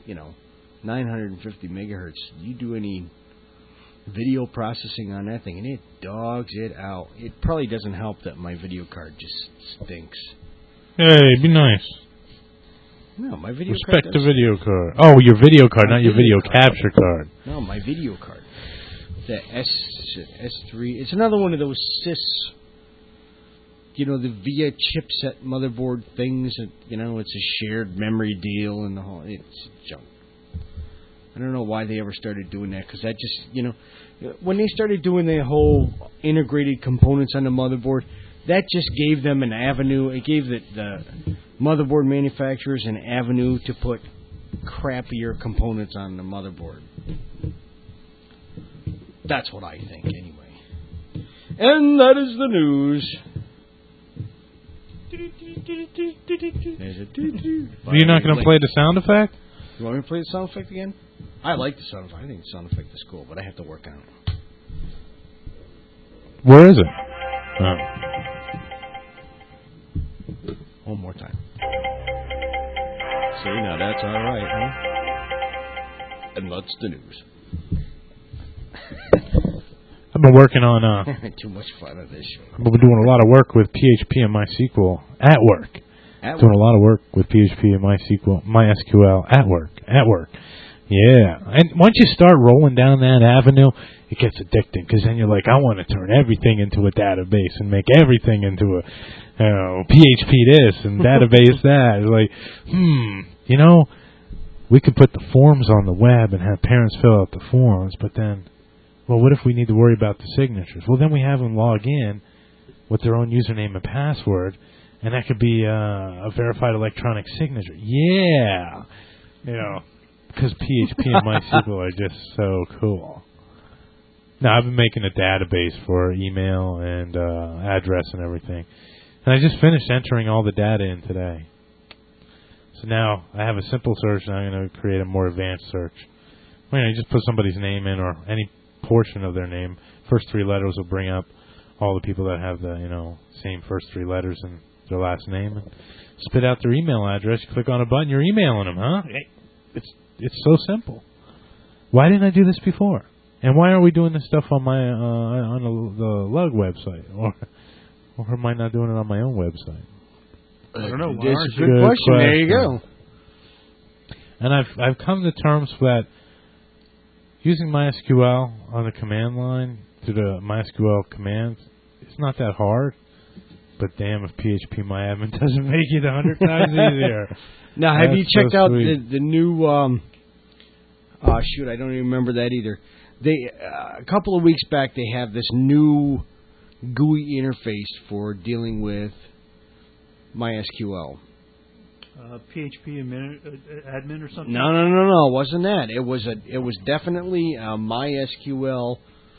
950 megahertz, you do any video processing on that thing, and it dogs it out. It probably doesn't help that my video card just stinks. Hey, be nice. No, my video Respect card the video card. Oh, your video card, not your video capture card. No, my video card. The S3. It's another one of those the VIA chipset motherboard things. It's a shared memory deal and the whole. It's junk. I don't know why they ever started doing that, because that just, when they started doing the whole integrated components on the motherboard, that just gave them an avenue. It gave the motherboard manufacturers an avenue to put crappier components on the motherboard. That's what I think, anyway. And that is the news. You're not going to play the sound effect? You want me to play the sound effect again? I like the sound effect. I think the sound effect is cool, but I have to work on it. Where is it? Oh. One more time. See, now that's all right, huh? And that's the news. I've been working on too much fun on this show. I've been doing a lot of work with PHP and MySQL at work. Doing a lot of work with PHP and MySQL at work. Yeah. And once you start rolling down that avenue, it gets addicting because then you're like, I want to turn everything into a database and make everything into a PHP this and database that. It's like, we could put the forms on the web and have parents fill out the forms, but then, well, what if we need to worry about the signatures? Well, then we have them log in with their own username and password, and that could be a verified electronic signature. Yeah. Because PHP and MySQL are just so cool. Now, I've been making a database for email and address and everything. And I just finished entering all the data in today. So now I have a simple search, and I'm going to create a more advanced search. You just put somebody's name in or any portion of their name. First three letters will bring up all the people that have the same first three letters in their last name. And spit out their email address. You click on a button, you're emailing them, huh? It's so simple. Why didn't I do this before? And why aren't we doing this stuff on my the Lug website, or am I not doing it on my own website? I don't know. That's a good question. There you go. And I've come to terms that using MySQL on the command line through the MySQL commands, it's not that hard. But damn, if PHP MyAdmin doesn't make it 100 times easier. Now, have you checked out the new? I don't even remember that either. They a couple of weeks back they have this new GUI interface for dealing with MySQL. PHP admin or something? No, it wasn't that. It was definitely a MySQL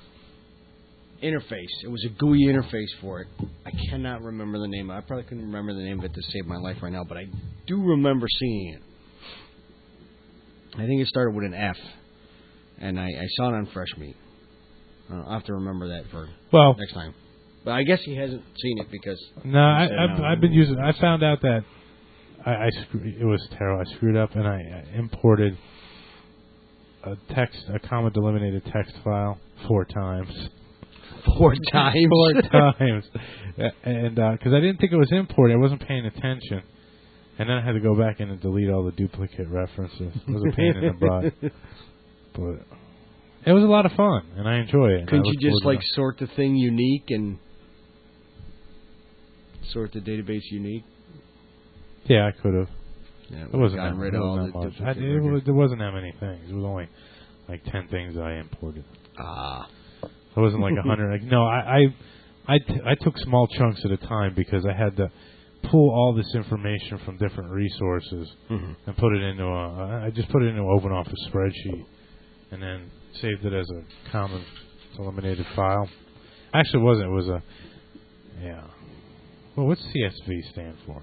interface. It was a GUI interface for it. I cannot remember the name. I probably couldn't remember the name of it to save my life right now, but I do remember seeing it. I think it started with an F, and I saw it on Fresh Meat. I'll have to remember that for next time. But I guess he hasn't seen it because... No, I've been using... I found out that it was terrible. I screwed up, and I imported a comma delimited text file 4 times. 4 times? 4 times. And because I didn't think it was imported. I wasn't paying attention. And then I had to go back in and delete all the duplicate references. It was a pain in the butt. But it was a lot of fun, and I enjoy it. Couldn't you just, sort the thing unique and sort the database unique? Yeah, I could have. Yeah, it wasn't gotten rid of all the duplicate there wasn't that many things. It was only 10 things that I imported. It wasn't 100. No, I took small chunks at a time because I had to pull all this information from different resources and put it into I just put it into an OpenOffice spreadsheet and then saved it as a common eliminated file. Actually, it wasn't. It was Well, what's CSV stand for?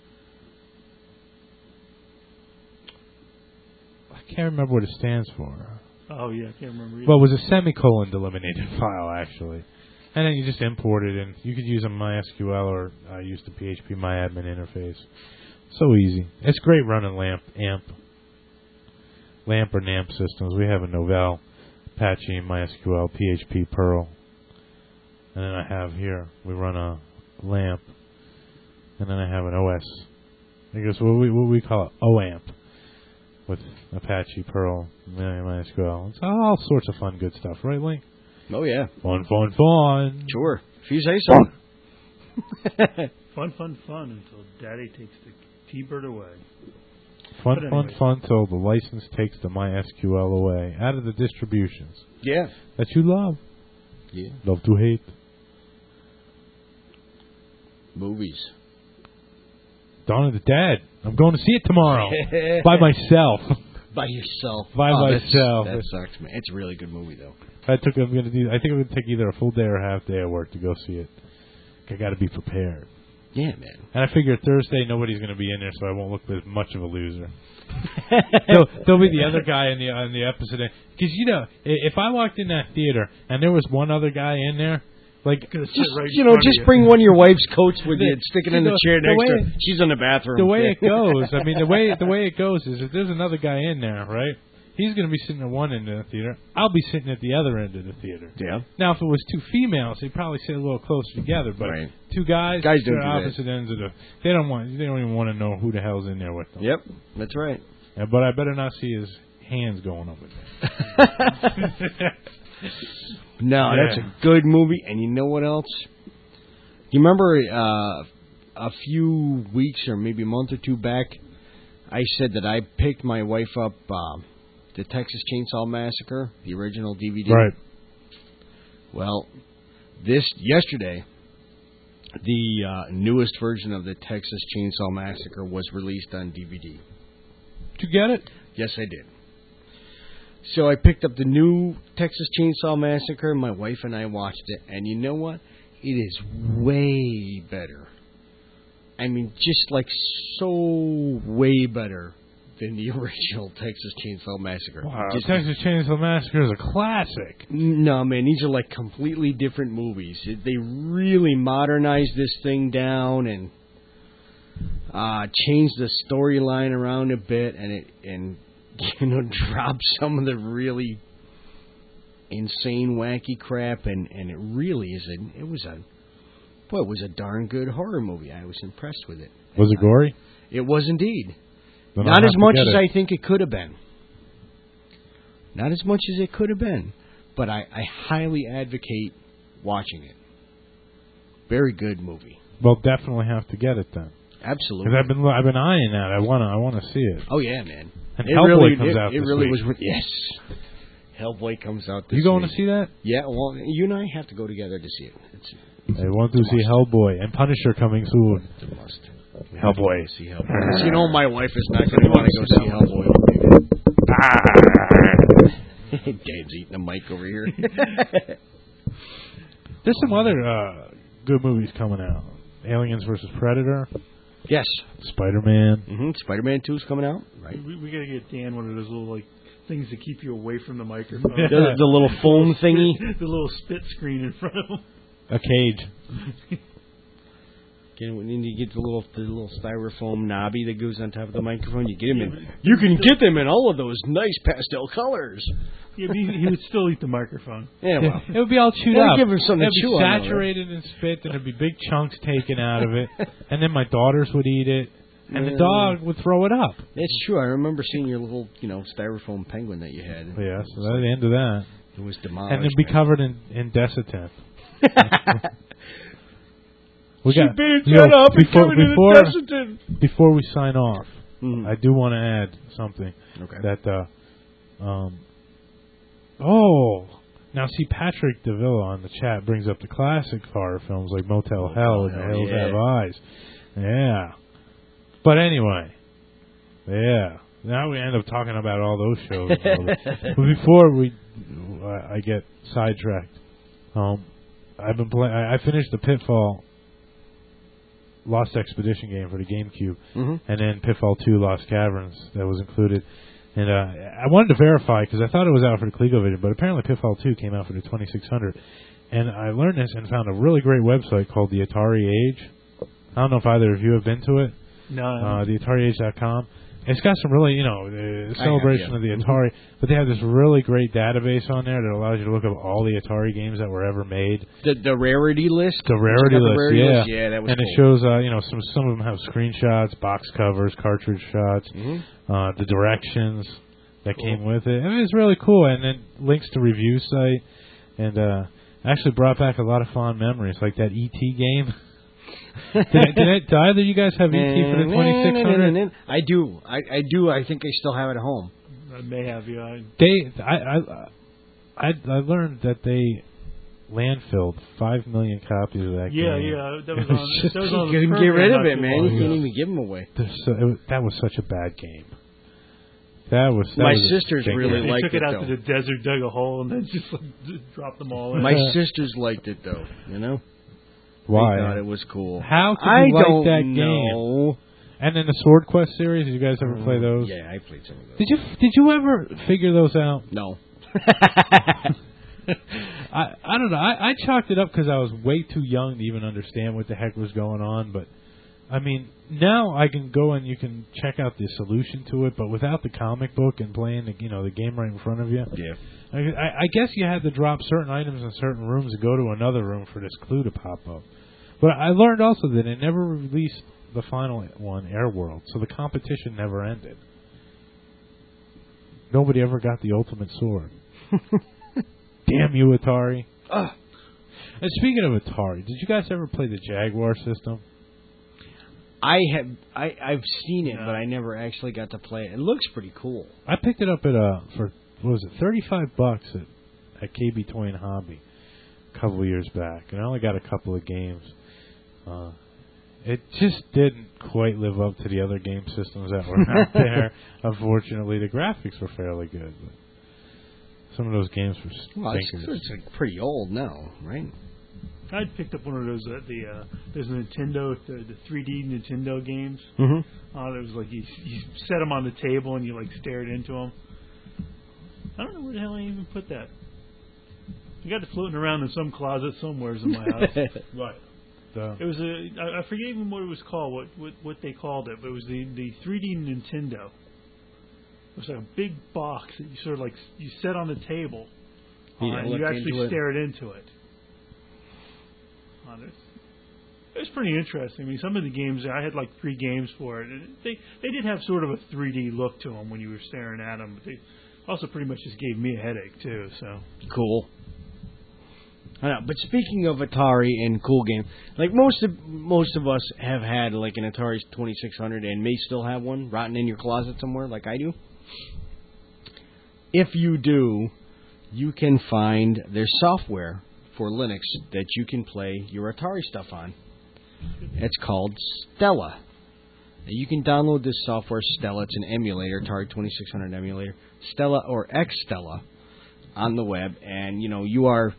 I can't remember what it stands for. Oh, yeah, I can't remember either. Well, it was a semicolon delimited file, actually. And then you just import it, and you could use a MySQL or use the PHP MyAdmin interface. So easy. It's great running LAMP or NAMP systems. We have a Novell, Apache, MySQL, PHP, Perl. And then I have here, we run a LAMP. And then I have an OS. I guess what we call it, OAMP. With Apache, Perl, MySQL. It's all sorts of fun, good stuff. Right, Link? Oh, yeah. Fun. Sure. If you say so. Fun until Daddy takes the T-Bird away. Fun till the license takes the MySQL away. Out of the distributions. Yeah. That you love. Yeah. Love to hate. Movies. Dawn of the Dead. I'm going to see it tomorrow by myself. By yourself. By myself. That sucks, man. It's a really good movie, though. I think I'm going to take either a full day or a half day of work to go see it. I got to be prepared. Yeah, man. And I figure Thursday nobody's going to be in there, so I won't look as much of a loser. There'll be the other guy in the episode. Because if I walked in that theater and there was one other guy in there, like just bring one of your wife's coats with you and stick it in the chair next to her. She's in the bathroom. The way it goes, I mean, the way it goes is if there's another guy in there, right? He's going to be sitting at one end of the theater. I'll be sitting at the other end of the theater. Yeah. Now, if it was two females, they'd probably sit a little closer together. But two guys don't are do opposite ends of the. They don't even want to know who the hell's in there with them. Yep, that's right. Yeah, but I better not see his hands going up in there. No, that's a good movie. And you know what else? You remember a few weeks or maybe a month or two back, I said that I picked my wife up the Texas Chainsaw Massacre, the original DVD. Right. Well, yesterday, the newest version of the Texas Chainsaw Massacre was released on DVD. Did you get it? Yes, I did. So I picked up the new Texas Chainsaw Massacre, and my wife and I watched it, and you know what? It is way better. I mean, just like so way better than the original Texas Chainsaw Massacre. Wow, Texas Chainsaw Massacre is a classic. No, man, these are like completely different movies. They really modernized this thing down and changed the storyline around a bit, and dropped some of the really insane, wacky crap, and it really is it was a darn good horror movie. I was impressed with it. Was it gory? It was indeed. Then Not as much as I think it could have been. Not as much as it could have been. But I highly advocate watching it. Very good movie. Well, definitely have to get it then. Absolutely. Because I've been eyeing that. I want to see it. Oh yeah, man. And Hellboy comes out this week. Yes. Hellboy comes out this week. You going to see that? Yeah, well, you and I have to go together to see it. I want to see Hellboy and Punisher coming soon. It's a must. Hellboy. See Hellboy. You know my wife is not going to want to go see Hellboy. Dave's eating a mic over here. There's some other good movies coming out. Aliens vs. Predator. Yes. Spider-Man. Mm-hmm. Spider-Man 2 is coming out. Right. We got to get Dan one of those little things to keep you away from the microphone. the little foam thingy. The little spit screen in front of him. A cage. We need to get the little styrofoam knobby that goes on top of the microphone. You get them in. You can get them in all of those nice pastel colors. Yeah, but he would still eat the microphone. Yeah, well, it would be all chewed up. Give him something to chew on. It'd be saturated in spit, and there'd be big chunks taken out of it. And then my daughters would eat it, and the dog would throw it up. That's true. I remember seeing your little, styrofoam penguin that you had. Yeah, so that's the end of that. It was demolished. And it'd be covered in Desitin. Before we sign off, I do want to add something. Okay. That now see, Patrick DeVilla on the chat brings up the classic horror films like Motel Hell and The Hills Have Eyes. Yeah. But anyway, now we end up talking about all those shows. But before I get sidetracked, I've been playing. I finished the Pitfall Lost Expedition game for the GameCube, and then Pitfall 2 Lost Caverns that was included. And I wanted to verify because I thought it was out for the ColecoVision, but apparently Pitfall 2 came out for the 2600. And I learned this and found a really great website called the Atari Age. I don't know if either of you have been to it. No. The AtariAge.com. It's got some really, celebration of the Atari, but they have this really great database on there that allows you to look up all the Atari games that were ever made. The rarity list? The rarity list, yeah. Yeah, that was and cool. It shows, some of them have screenshots, box covers, cartridge shots, the directions that came with it. I mean, it's really cool. And then links to review site, and actually brought back a lot of fond memories, like that E.T. game. Did either of you guys have E.T. for the 2600? I do. I do. I think I still have it at home. I may have, yeah. I learned that they landfilled 5 million copies of that Yeah, game. yeah, that was on. That was on You the couldn't get rid of program it, not man. too You long can't ago. even give them away. That was such a bad game. That was My a sisters big really game. They liked took it it, out though. to the desert, dug a hole, and then just dropped them all in. My sisters liked it, though. You know? Why? They thought it was cool. How could I you like don't that know. game? And then the Sword Quest series. Did you guys ever play those? Yeah, I played some of those. Did you ever figure those out? No. I don't know. I chalked it up because I was way too young to even understand what the heck was going on. But I mean, now I can go and you can check out the solution to it. But without the comic book and playing the game right in front of you, Yeah. I guess you had to drop certain items in certain rooms and go to another room for this clue to pop up. But I learned also that they never released the final one, Airworld, so the competition never ended. Nobody ever got the ultimate sword. Damn you, Atari. And speaking of Atari, did you guys ever play the Jaguar system? I've seen it, Yeah. but I never actually got to play it. It looks pretty cool. I picked it up for what was it, $35 at KB Toy and Hobby a couple of years back, and I only got a couple of games. It just didn't quite live up to the other game systems that were out there. Unfortunately, the graphics were fairly good, but some of those games were Well, stinkers. it's like pretty old now, right? I'd picked up one of those there's a Nintendo, the 3D Nintendo games. Mm-hmm. It was like you set them on the table and you like stared into them. I don't know where the hell I even put that. I got it floating around in some closet somewhere in my house. Right. It was I forget even what it was called, what they called it, but it was the 3D Nintendo. It was like a big box that you sort of like you set on the table, and you actually stared into it. It was pretty interesting. I mean, some of the games I had like 3 games for it. And they did have sort of a 3D look to them when you were staring at them, but they also pretty much just gave me a headache too. So Cool. I know, but speaking of Atari and cool game, like most of us have had like an Atari 2600 and may still have one rotten in your closet somewhere, like I do. If you do, you can find there's software for Linux that you can play your Atari stuff on. It's called Stella. You can download this software, Stella. It's an emulator, Atari 2600 emulator, Stella or Xstella, on the web, and you are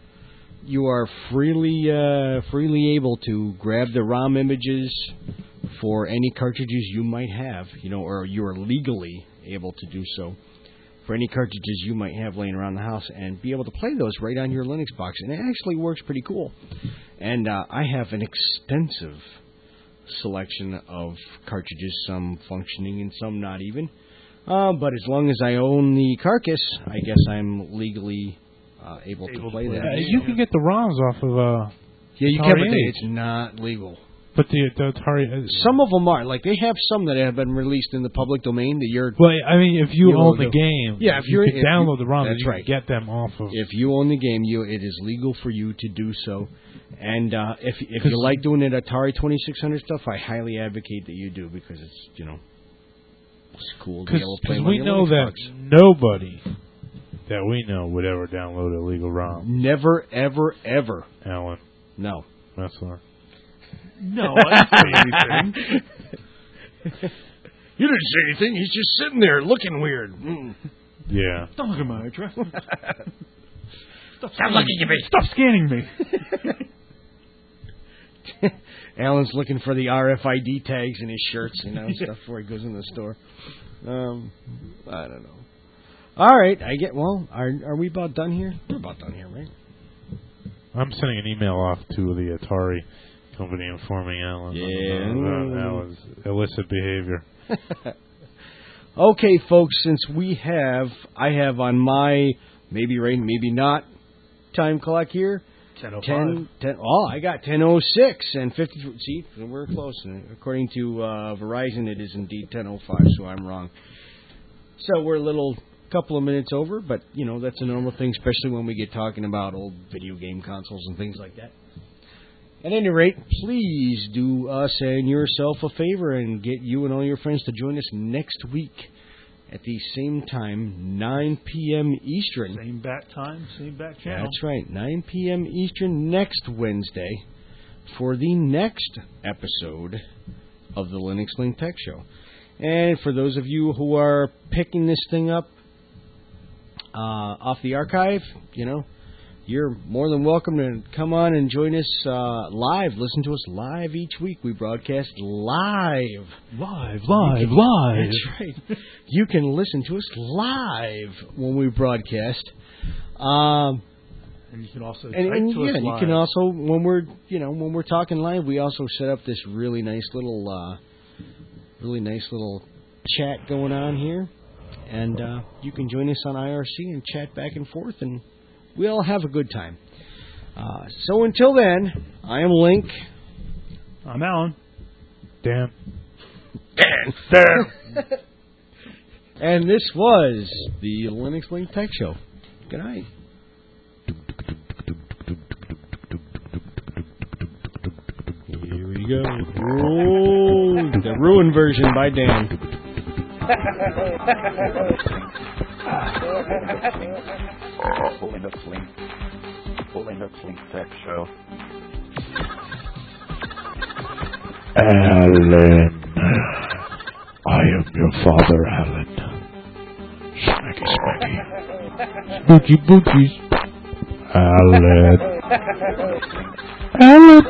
freely able to grab the ROM images for any cartridges you might have, or you are legally able to do so for any cartridges you might have laying around the house and be able to play those right on your Linux box. And it actually works pretty cool. And I have an extensive selection of cartridges, some functioning and some not even. But as long as I own the carcass, I guess I'm legally able to play that. You can get the ROMs off of Yeah, you Atari can, but Age. it's not legal. But the Atari... Some of them are. Like, they have some that have been released in the public domain that you're... Well, I mean, if you own the the- game, Yeah, if you you're- can if you- download the ROMs, that's you right. can get them off of... If you own the game, it is legal for you to do so. And if you like doing it Atari 2600 stuff, I highly advocate that you do because it's, it's cool to be able to play Because on we your know Linux that box. nobody that we know would ever download a legal ROM. Never, ever, ever. Alan, No. Messler. no, I didn't say anything. You didn't say anything. He's just sitting there looking weird. Yeah. Don't look at my address. Stop looking at me. Stop scanning me. Alan's looking for the RFID tags in his shirts, stuff before he goes in the store. I don't know. All right, are we about done here? We're about done here, right? I'm sending an email off to the Atari company informing Alan about Alan's illicit behavior. Okay, folks, since I have on my maybe right, maybe not time clock here, 10:05. 10, I got 10:06 and 53. See, we're close. According to Verizon, it is indeed 10:05, so I'm wrong. So we're a couple of minutes over, but that's a normal thing, especially when we get talking about old video game consoles and things like that. At any rate, please do us and yourself a favor and get you and all your friends to join us next week at the same time, 9 p.m. Eastern. Same bat time, same bat channel. That's right, 9 p.m. Eastern next Wednesday for the next episode of the Linux Link Tech Show. And for those of you who are picking this thing up off the archive, you're more than welcome to come on and join us live. Listen to us live each week. We broadcast live. Live. That's right. You can listen to us live when we broadcast. And you can also type to us live. You can also, when we're talking live, we also set up this really nice little chat going on here. And you can join us on IRC and chat back and forth, and we all have a good time. So until then, I am Link. I'm Alan. Dan. And this was the Linux Link Tech Show. Good night. Here we go. Oh, the Ruin version by Dan. Linux Link Tech Show. Alan. I am your father, Alan. Smacky, smacky. Spooky booties. Alan. Alan.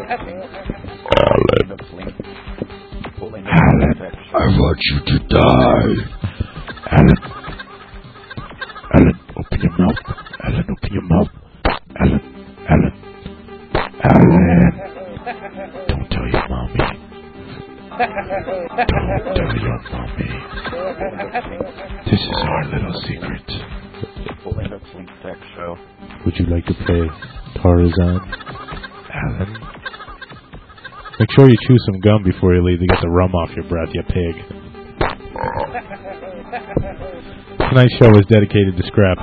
Alan, I want you to die. Alan. Alan, open your mouth. Alan, open your mouth. Alan. Don't tell your mommy. Don't tell your mommy. This is our little secret. Linux Link Tech Show. Would you like to play Tarzan? Alan? Make sure you chew some gum before you leave to get the rum off your breath, you pig. Tonight's show is dedicated to Scrapple.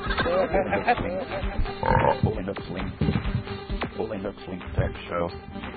Linux Link Tech Show.